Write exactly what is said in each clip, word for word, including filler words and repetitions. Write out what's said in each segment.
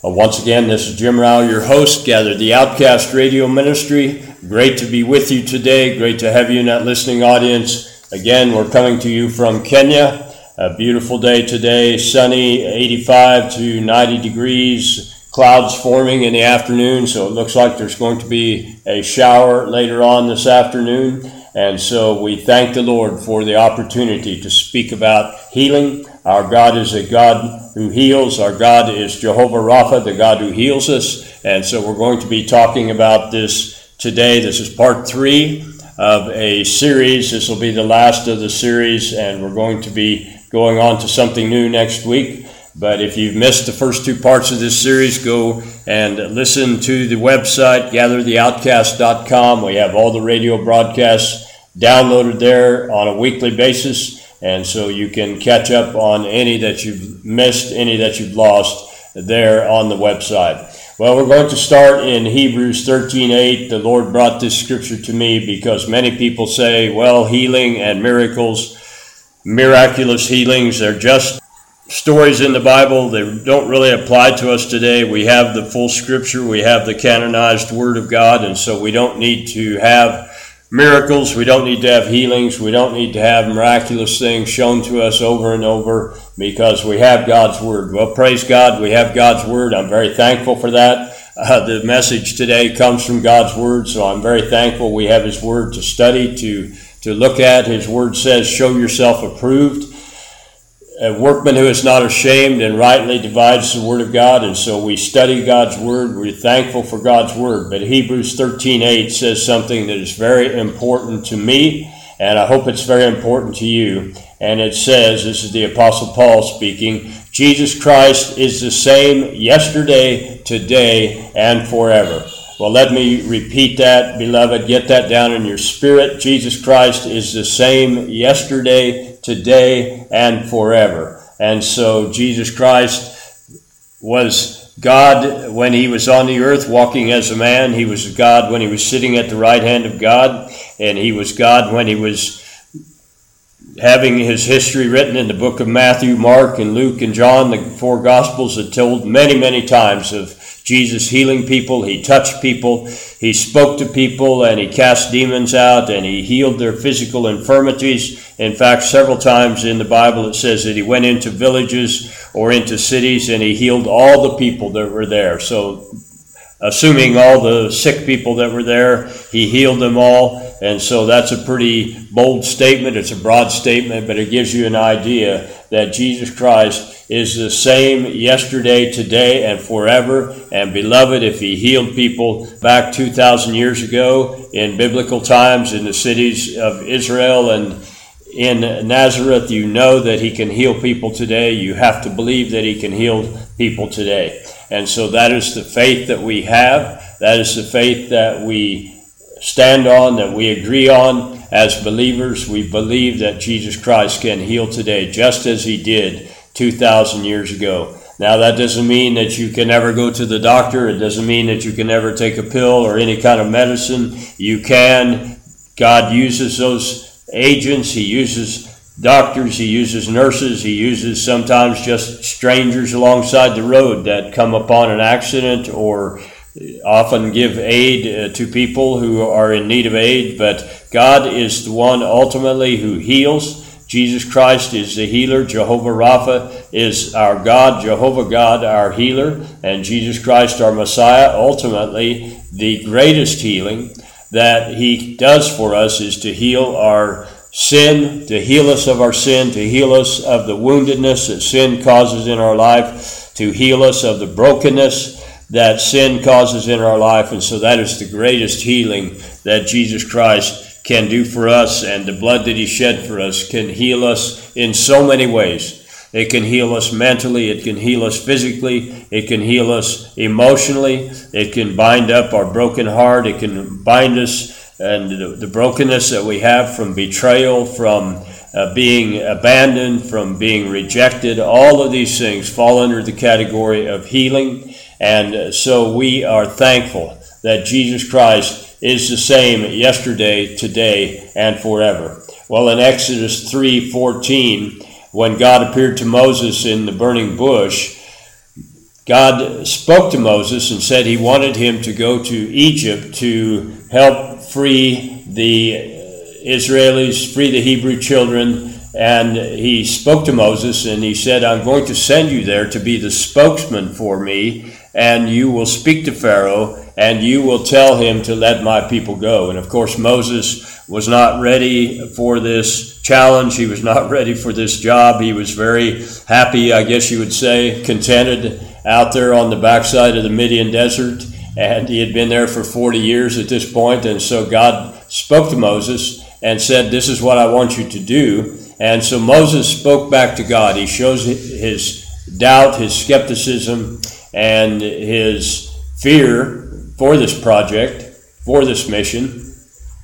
Uh, once again, this is Jim Rao, your host, Gather the Outcast Radio Ministry. Great to be with you today. Great to have you in that listening audience. Again, we're coming to you from Kenya. A beautiful day today, sunny, eighty-five to ninety degrees, clouds forming in the afternoon, so it looks like there's going to be a shower later on this afternoon. And so we thank the Lord for the opportunity to speak about healing. Our God is a God who heals. Our God is Jehovah Rapha, the God who heals us. And so we're going to be talking about this today. This is part three of a series. This will be the last of the series, and we're going to be going on to something new next week. But if you've missed the first two parts of this series, go and listen to the website, gather the outcast dot com. We have all the radio broadcasts downloaded there on a weekly basis, and so you can catch up on any that you've missed, any that you've lost there on the website. Well, we're going to start in Hebrews thirteen eight. The Lord brought this scripture to me because many people say, well, healing and miracles, miraculous healings, they're just stories in the Bible. They don't really apply to us today. We have the full scripture. We have the canonized word of God, and so we don't need to have miracles. We don't need to have healings. We don't need to have miraculous things shown to us over and over because we have God's word. Well, praise God, we have God's word. I'm very thankful for that. Uh, the message today comes from God's word, so I'm very thankful we have his word to study, to, to look at. His word says, show yourself approved, a workman who is not ashamed and rightly divides the word of God. And so we study God's word. We're thankful for God's word. But Hebrews thirteen eight says something that is very important to me, and I hope it's very important to you. And it says, this is the Apostle Paul speaking, Jesus Christ is the same yesterday, today, and forever. Well, let me repeat that, beloved. Get that down in your spirit. Jesus Christ is the same yesterday, today, and forever. And so Jesus Christ was God when he was on the earth walking as a man. He was God when he was sitting at the right hand of God. And he was God when he was having his history written in the book of Matthew, Mark, and Luke, and John, the four Gospels that told many, many times of Jesus healing people. He touched people, he spoke to people, and he cast demons out, and he healed their physical infirmities. In fact, several times in the Bible it says that he went into villages or into cities and he healed all the people that were there. So assuming all the sick people that were there, he healed them all. And so that's a pretty bold statement. It's a broad statement, but it gives you an idea that Jesus Christ is the same yesterday, today, and forever. And beloved, if he healed people back two thousand years ago in biblical times in the cities of Israel and in Nazareth, you know that he can heal people today. You have to believe that he can heal people today. And so that is the faith that we have. That is the faith that we stand on, that we agree on as believers. We believe that Jesus Christ can heal today, just as he did two thousand years ago. Now, that doesn't mean that you can never go to the doctor. It doesn't mean that you can never take a pill or any kind of medicine. You can. God uses those agents. He uses doctors. He uses nurses. He uses sometimes just strangers alongside the road that come upon an accident or often give aid uh, to people who are in need of aid. But God is the one ultimately who heals. Jesus Christ is the healer. Jehovah Rapha is our God, Jehovah God, our healer, and Jesus Christ, our Messiah. Ultimately, the greatest healing that he does for us is to heal our sin, to heal us of our sin, to heal us of the woundedness that sin causes in our life, to heal us of the brokenness that sin causes in our life. And so that is the greatest healing that Jesus Christ can do for us, and the blood that he shed for us can heal us in so many ways. It can heal us mentally, it can heal us physically, it can heal us emotionally, it can bind up our broken heart, it can bind us and the, the brokenness that we have from betrayal, from uh, being abandoned, from being rejected. All of these things fall under the category of healing. And so we are thankful that Jesus Christ is the same yesterday, today, and forever. Well, in Exodus three fourteen, when God appeared to Moses in the burning bush, God spoke to Moses and said he wanted him to go to Egypt to help free the Israelis, free the Hebrew children. And he spoke to Moses and he said, I'm going to send you there to be the spokesman for me, and you will speak to Pharaoh and you will tell him to let my people go. And of course, Moses was not ready for this challenge. He was not ready for this job. He was very happy, I guess you would say, contented out there on the backside of the Midian desert. And he had been there for forty years at this point. And so God spoke to Moses and said, this is what I want you to do. And so Moses spoke back to God. He shows his doubt, his skepticism, and his fear for this project, for this mission.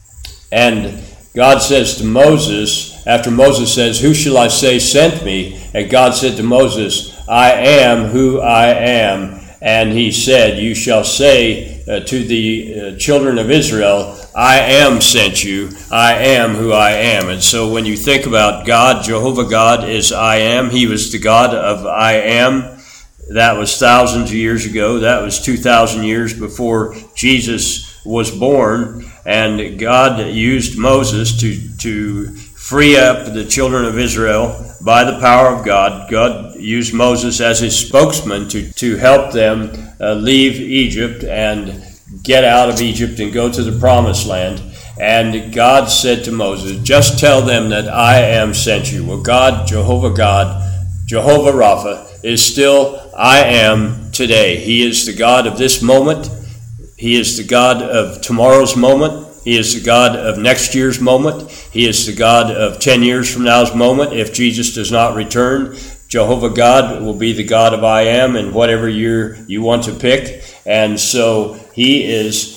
And God says to Moses, after Moses says, who shall I say sent me? And God said to Moses, I am who I am. And he said, you shall say uh, to the uh, children of Israel, I am sent you, I am who I am. And so when you think about God, Jehovah God is I am. He was the God of I am. That was thousands of years ago. That was two thousand years before Jesus was born. And God used Moses to, to free up the children of Israel by the power of God. God used Moses as his spokesman to, to help them uh, leave Egypt and get out of Egypt and go to the promised land. And God said to Moses, just tell them that I am sent you. Well, God, Jehovah God, Jehovah Rapha, is still I am today. He is the God of this moment. He is the God of tomorrow's moment. He is the God of next year's moment. He is the God of ten years from now's moment. If Jesus does not return, Jehovah God will be the God of I am in whatever year you want to pick. And so he is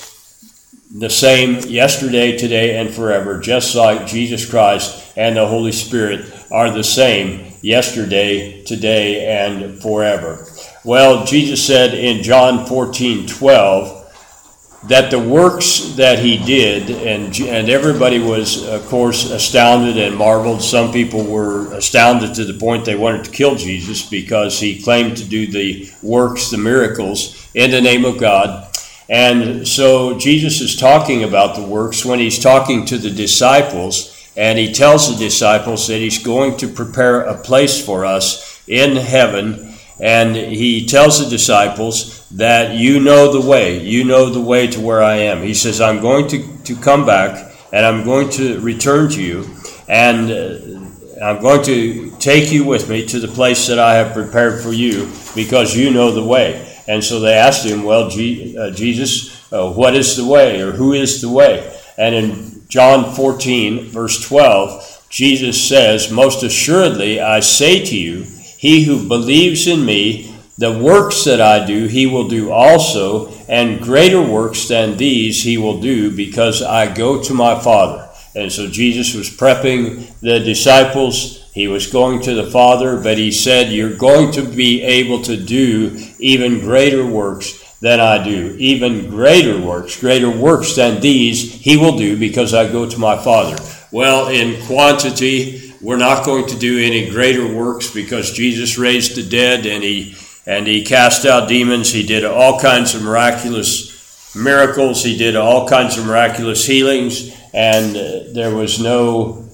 the same yesterday, today, and forever, just like Jesus Christ and the Holy Spirit are the same yesterday, today, and forever. Well, Jesus said in John fourteen twelve that the works that he did, and and everybody was, of course, astounded and marveled. Some people were astounded to the point they wanted to kill Jesus because he claimed to do the works, the miracles, in the name of God. And so Jesus is talking about the works when he's talking to the disciples, and he tells the disciples that he's going to prepare a place for us in heaven. And he tells the disciples that you know the way, you know the way to where I am. He says, I'm going to, to come back and I'm going to return to you, and uh, I'm going to take you with me to the place that I have prepared for you because you know the way. And so they asked him, well, G- uh, Jesus, uh, what is the way, or who is the way? And in John fourteen, verse twelve, Jesus says, most assuredly I say to you, he who believes in me, the works that I do, he will do also, and greater works than these he will do, because I go to my Father. And so Jesus was prepping the disciples. He was going to the Father, but he said, you're going to be able to do even greater works than I do. Even greater works, greater works than these he will do, because I go to my Father. Well, in quantity, we're not going to do any greater works because Jesus raised the dead and he and he cast out demons. He did all kinds of miraculous miracles. He did all kinds of miraculous healings, and uh, there was nobody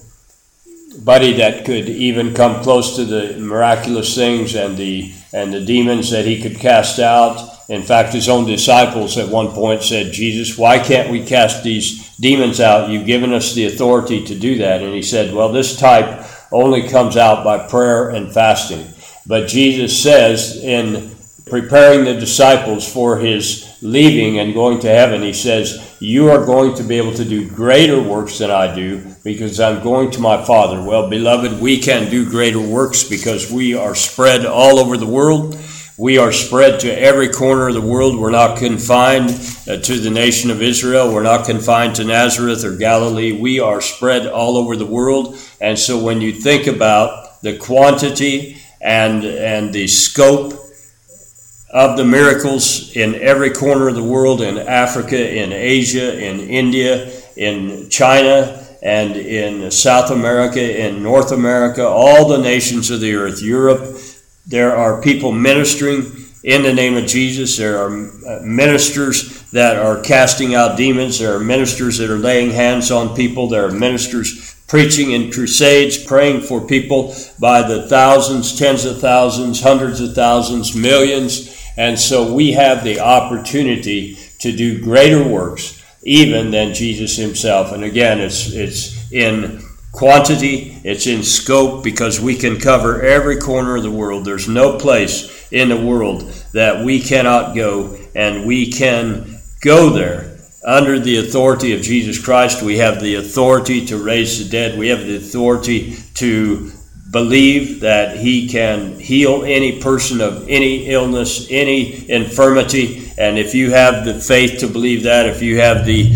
that could even come close to the miraculous things and the and the demons that he could cast out. In fact, his own disciples at one point said, Jesus, why can't we cast these demons out? You've given us the authority to do that. And he said, well, this type only comes out by prayer and fasting. But Jesus says, in preparing the disciples for his leaving and going to heaven, he says, you are going to be able to do greater works than I do because I'm going to my Father. Well, beloved, we can do greater works because we are spread all over the world. We are spread to every corner of the world. We're not confined uh, to the nation of Israel. We're not confined to Nazareth or Galilee. We are spread all over the world. And so when you think about the quantity and, and the scope of the miracles in every corner of the world, in Africa, in Asia, in India, in China, and in South America, in North America, all the nations of the earth, Europe, there are people ministering in the name of Jesus. There are ministers that are casting out demons. There are ministers that are laying hands on people. There are ministers preaching in crusades, praying for people by the thousands, tens of thousands, hundreds of thousands, millions. And so we have the opportunity to do greater works even than Jesus himself. And again, it's it's in quantity, it's in scope, because we can cover every corner of the world. There's no place in the world that we cannot go, and we can go there. Under the authority of Jesus Christ, we have the authority to raise the dead. We have the authority to believe that he can heal any person of any illness, any infirmity. And if you have the faith to believe that, if you have the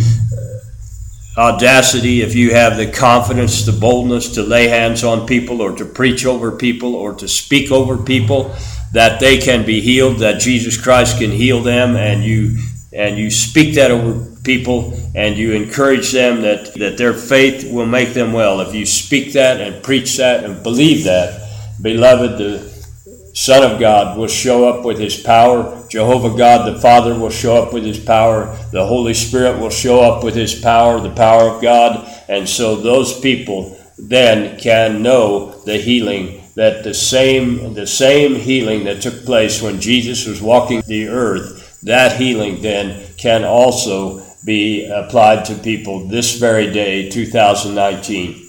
audacity, if you have the confidence, the boldness to lay hands on people or to preach over people or to speak over people, that they can be healed, that Jesus Christ can heal them, and you and you speak that over people, and you encourage them that, that their faith will make them well. If you speak that and preach that and believe that, beloved, the Son of God will show up with his power. Jehovah God the Father will show up with his power. The Holy Spirit will show up with his power, the power of God. And so those people then can know the healing, that the same, the same healing that took place when Jesus was walking the earth, that healing then can also be applied to people this very day, two thousand nineteen.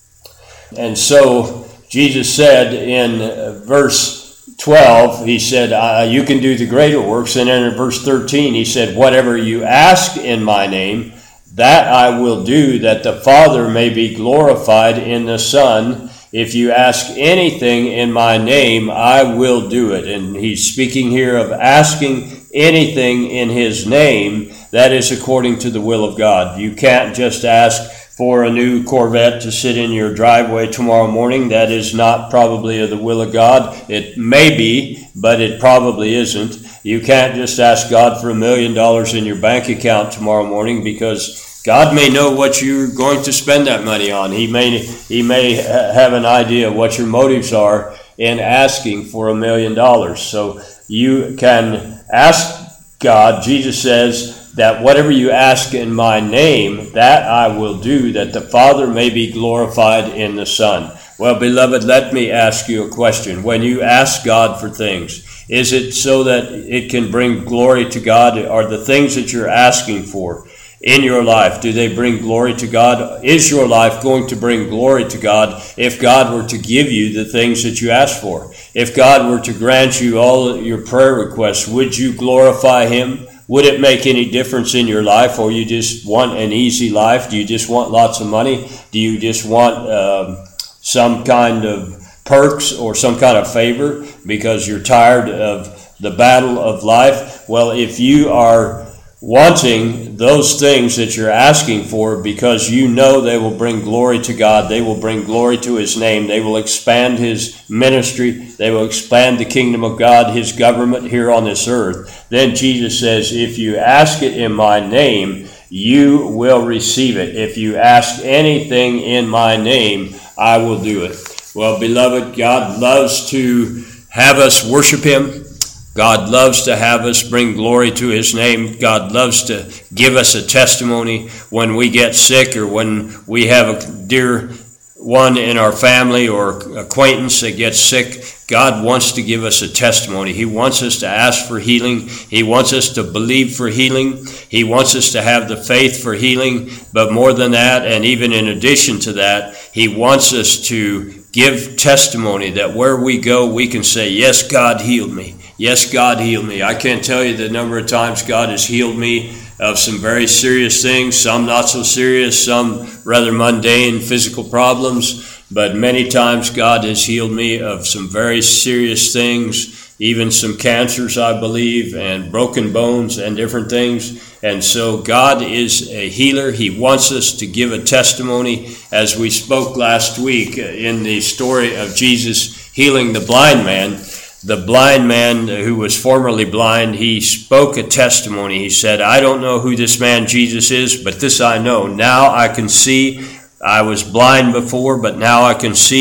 And so Jesus said in verse twelve, he said, uh, you can do the greater works. And then in verse thirteen, he said, whatever you ask in my name, that I will do, that the Father may be glorified in the Son. If you ask anything in my name, I will do it. And he's speaking here of asking anything in his name. That is according to the will of God. You can't just ask for a new Corvette to sit in your driveway tomorrow morning. That is not probably of the will of God. It may be, but it probably isn't. You can't just ask God for a million dollars in your bank account tomorrow morning, because God may know what you're going to spend that money on. He may he may have an idea of what your motives are in asking for a million dollars. So you can ask God. Jesus says that whatever you ask in my name, that I will do, that the Father may be glorified in the Son. Well, beloved, let me ask you a question. When you ask God for things, is it so that it can bring glory to God? Are the things that you're asking for in your life, do they bring glory to God? Is your life going to bring glory to God if God were to give you the things that you ask for? If God were to grant you all your prayer requests, would you glorify him? Would it make any difference in your life, or you just want an easy life? Do you just want lots of money? Do you just want um, some kind of perks or some kind of favor because you're tired of the battle of life? Well, if you are wanting those things that you're asking for because you know they will bring glory to God, they will bring glory to his name, they will expand his ministry, they will expand the kingdom of God, his government here on this earth, then Jesus says, if you ask it in my name, you will receive it. If you ask anything in my name, I will do it. Well, beloved, God loves to have us worship him. God loves to have us bring glory to his name. God loves to give us a testimony when we get sick, or when we have a dear one in our family or acquaintance that gets sick. God wants to give us a testimony. He wants us to ask for healing. He wants us to believe for healing. He wants us to have the faith for healing. But more than that, and even in addition to that, he wants us to give testimony that where we go, we can say, yes, God healed me. Yes, God healed me. I can't tell you the number of times God has healed me of some very serious things, some not so serious, some rather mundane physical problems. But many times God has healed me of some very serious things, even some cancers, I believe, and broken bones and different things. And so God is a healer. He wants us to give a testimony, as we spoke last week in the story of Jesus healing the blind man. The blind man who was formerly blind, he spoke a testimony. He said, I don't know who this man Jesus is, but this I know. Now I can see. I was blind before, but now I can see.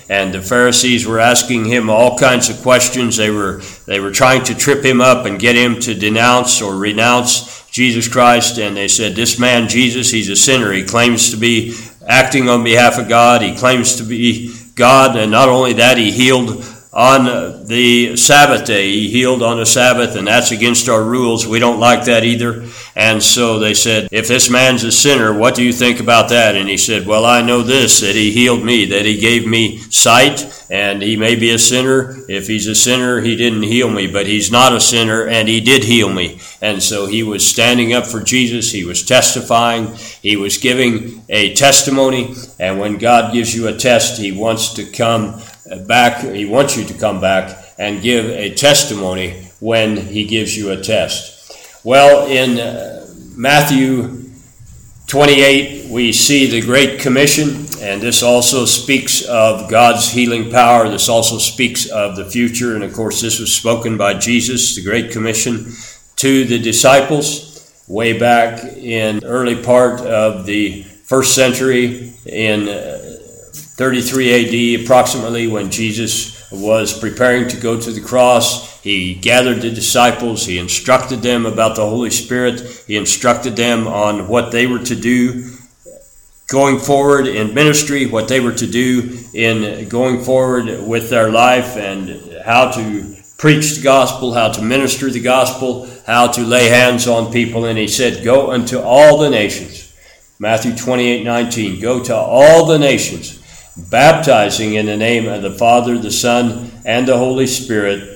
and the Pharisees were asking him all kinds of questions. They were they were trying to trip him up and get him to denounce or renounce Jesus Christ. And they said, this man Jesus, he's a sinner. He claims to be acting on behalf of God. He claims to be God, and not only that, he healed on the Sabbath day. He healed on the Sabbath, and that's against our rules. We don't like that either. And so they said, if this man's a sinner, what do you think about that? And he said, well, I know this, that he healed me, that he gave me sight, and he may be a sinner. If he's a sinner, he didn't heal me, but he's not a sinner, and he did heal me. And so he was standing up for Jesus. He was testifying. He was giving a testimony. And when God gives you a test, he wants to come back. He wants you to come back and give a testimony when he gives you a test. Well, in uh, Matthew twenty-eight, we see the Great Commission, and this also speaks of God's healing power. This also speaks of the future, and of course this was spoken by Jesus, the Great Commission, to the disciples way back in the early part of the first century in uh, thirty-three A D approximately, when Jesus was preparing to go to the cross. He gathered the disciples. He instructed them about the Holy Spirit. He instructed them on what they were to do going forward in ministry, what they were to do in going forward with their life, and how to preach the gospel, how to minister the gospel, how to lay hands on people. And he said, go unto all the nations. Matthew twenty-eight nineteen, go to all the nations, baptizing in the name of the Father, the Son, and the Holy Spirit,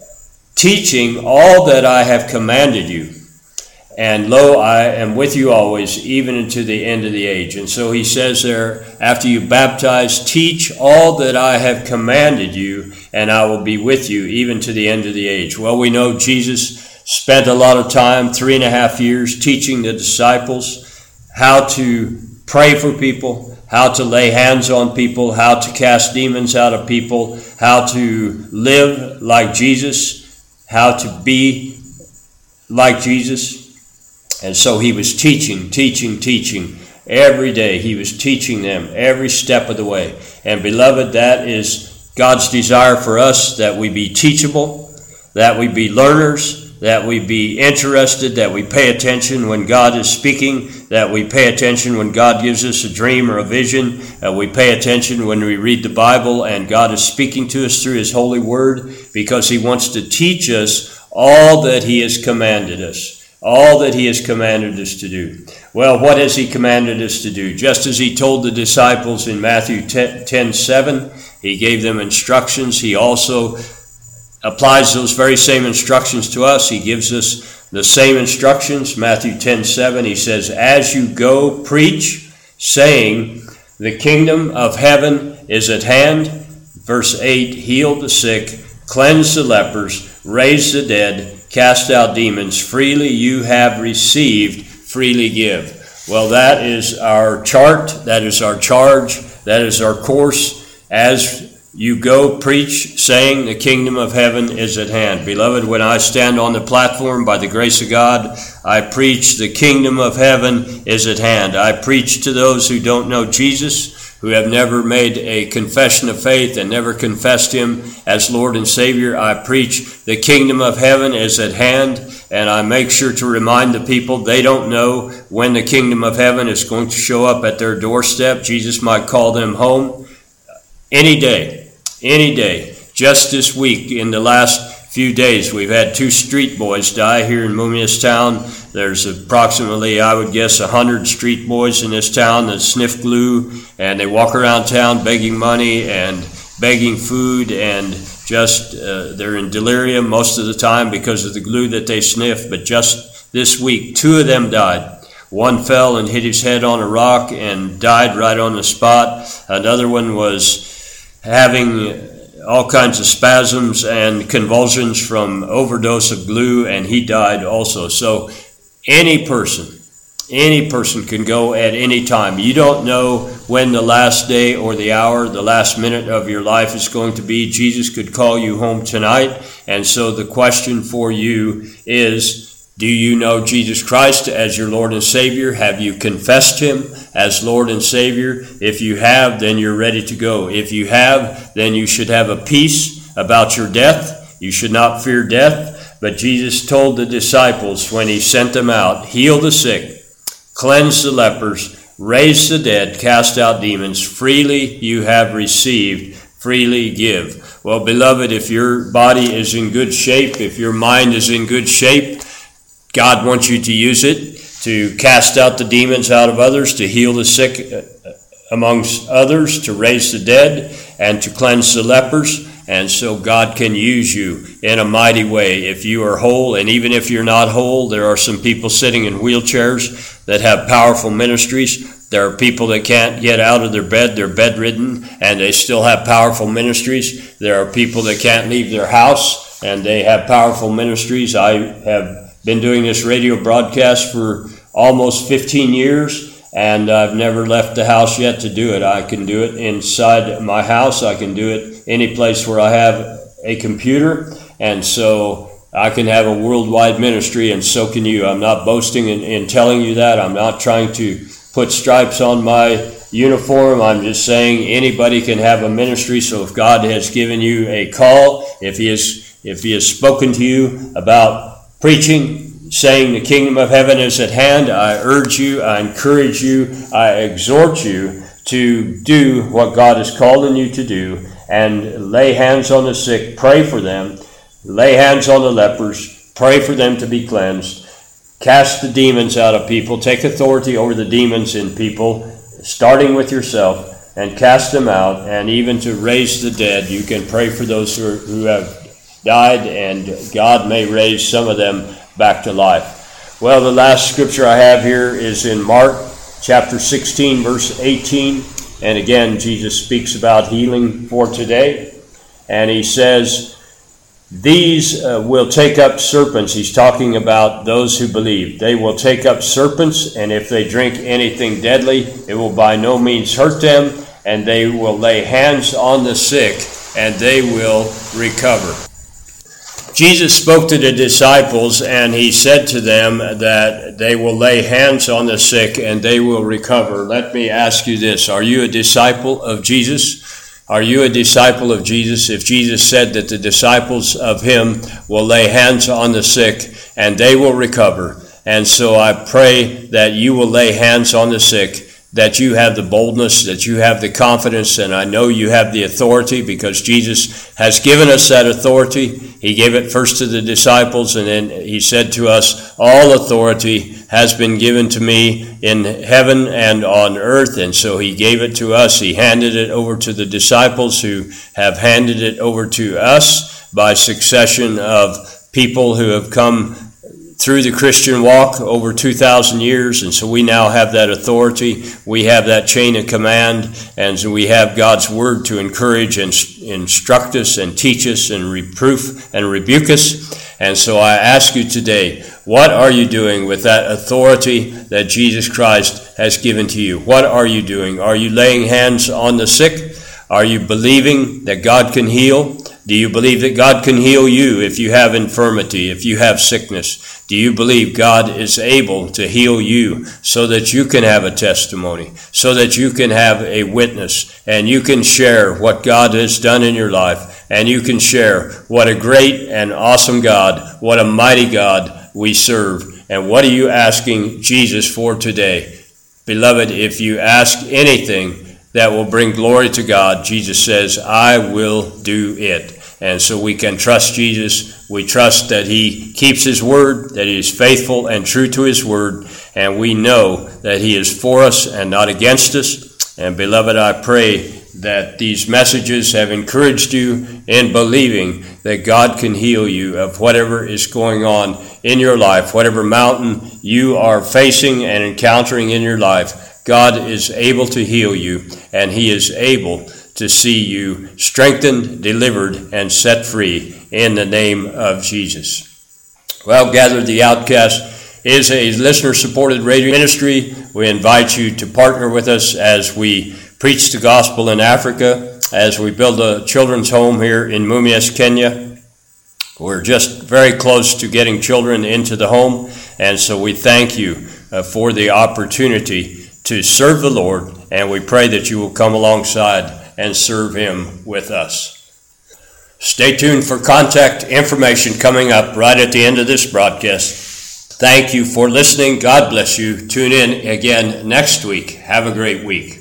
teaching all that I have commanded you. And lo, I am with you always, even unto the end of the age. And so he says there, after you baptize, teach all that I have commanded you, and I will be with you, even to the end of the age. Well, we know Jesus spent a lot of time, three and a half years, teaching the disciples how to pray for people, how to lay hands on people, how to cast demons out of people, how to live like Jesus, how to be like Jesus. And so he was teaching, teaching, teaching. Every day he was teaching them every step of the way. And beloved, that is God's desire for us, that we be teachable, that we be learners, that we be interested, that we pay attention when God is speaking, that we pay attention when God gives us a dream or a vision, that we pay attention when we read the Bible and God is speaking to us through his holy word, because he wants to teach us all that he has commanded us, all that he has commanded us to do. Well, what has he commanded us to do? Just as he told the disciples in Matthew ten seven, he gave them instructions. He also applies those very same instructions to us. He gives us the same instructions. Matthew ten seven, he says, as you go, preach, saying, the kingdom of heaven is at hand. Verse eight, heal the sick, cleanse the lepers, raise the dead, cast out demons. Freely you have received, freely give. Well, that is our chart. That is our charge. That is our course. As you go, preach, saying the kingdom of heaven is at hand. Beloved, when I stand on the platform by the grace of God, I preach the kingdom of heaven is at hand. I preach to those who don't know Jesus, who have never made a confession of faith and never confessed him as Lord and Savior. I preach the kingdom of heaven is at hand, and I make sure to remind the people they don't know when the kingdom of heaven is going to show up at their doorstep. Jesus might call them home any day. Any day. Just this week, in the last few days, we've had two street boys die here in Mumiastown. There's approximately, I would guess, a hundred street boys in this town that sniff glue, and they walk around town begging money and begging food, and just uh, they're in delirium most of the time because of the glue that they sniff. But just this week, two of them died. One fell and hit his head on a rock and died right on the spot. Another one was having all kinds of spasms and convulsions from overdose of glue, and he died also. So any person, any person can go at any time. You don't know when the last day or the hour, the last minute of your life is going to be. Jesus could call you home tonight. And so the question for you is, Do you know Jesus Christ as your Lord and Savior? Have you confessed him as Lord and Savior? If you have, then you're ready to go. If you have, then you should have a peace about your death. You should not fear death. But Jesus told the disciples when he sent them out, heal the sick, cleanse the lepers, raise the dead, cast out demons. Freely you have received, freely give. Well, beloved, if your body is in good shape, if your mind is in good shape, God wants you to use it to cast out the demons out of others, to heal the sick amongst others, to raise the dead, and to cleanse the lepers. And so God can use you in a mighty way if you are whole. And even if you're not whole, there are some people sitting in wheelchairs that have powerful ministries. There are people that can't get out of their bed, they're bedridden, and they still have powerful ministries. There are people that can't leave their house, and they have powerful ministries. I have been doing this radio broadcast for almost fifteen years, and I've never left the house yet to do it. I can do it inside my house. I can do it any place where I have a computer, and so I can have a worldwide ministry, and so can you. I'm not boasting in, in telling you that. I'm not trying to put stripes on my uniform. I'm just saying anybody can have a ministry. So if God has given you a call, if he has, if he has spoken to you about preaching, saying the kingdom of heaven is at hand, I urge you, I encourage you, I exhort you to do what God is calling you to do and lay hands on the sick, pray for them, lay hands on the lepers, pray for them to be cleansed, cast the demons out of people, take authority over the demons in people, starting with yourself, and cast them out, and even to raise the dead. You can pray for those who, are, who have died, and God may raise some of them back to life. Well, the last scripture I have here is in Mark chapter sixteen, verse eighteen. And again, Jesus speaks about healing for today. And he says, these uh, will take up serpents. He's talking about those who believe. They will take up serpents, and if they drink anything deadly, it will by no means hurt them. And they will lay hands on the sick, and they will recover. Jesus spoke to the disciples, and he said to them that they will lay hands on the sick and they will recover. Let me ask you this. Are you a disciple of Jesus? Are you a disciple of Jesus? If Jesus said that the disciples of him will lay hands on the sick and they will recover. And so I pray that you will lay hands on the sick, that you have the boldness, that you have the confidence, and I know you have the authority because Jesus has given us that authority. He gave it first to the disciples, and then he said to us, all authority has been given to me in heaven and on earth, and so he gave it to us. He handed it over to the disciples who have handed it over to us by succession of people who have come through the Christian walk over two thousand years, and so we now have that authority. We have that chain of command, and so we have God's word to encourage and instruct us and teach us and reproof and rebuke us. And so I ask you today, what are you doing with that authority that Jesus Christ has given to you? What are you doing? Are you laying hands on the sick? Are you believing that God can heal? Do you believe that God can heal you if you have infirmity, if you have sickness? Do you believe God is able to heal you so that you can have a testimony, so that you can have a witness, and you can share what God has done in your life, and you can share what a great and awesome God, what a mighty God we serve? And what are you asking Jesus for today? Beloved, if you ask anything that will bring glory to God, Jesus says, I will do it. And so we can trust Jesus. We trust that he keeps his word, that he is faithful and true to his word, and we know that he is for us and not against us. And beloved, I pray that these messages have encouraged you in believing that God can heal you of whatever is going on in your life, whatever mountain you are facing and encountering in your life. God is able to heal you, and he is able to see you strengthened, delivered, and set free in the name of Jesus. Well, Gather the Outcast is a listener-supported radio ministry. We invite you to partner with us as we preach the gospel in Africa, as we build a children's home here in Mumias, Kenya. We're just very close to getting children into the home, and so we thank you uh, for the opportunity to serve the Lord, and we pray that you will come alongside and serve Him with us. Stay tuned for contact information coming up right at the end of this broadcast. Thank you for listening. God bless you. Tune in again next week. Have a great week.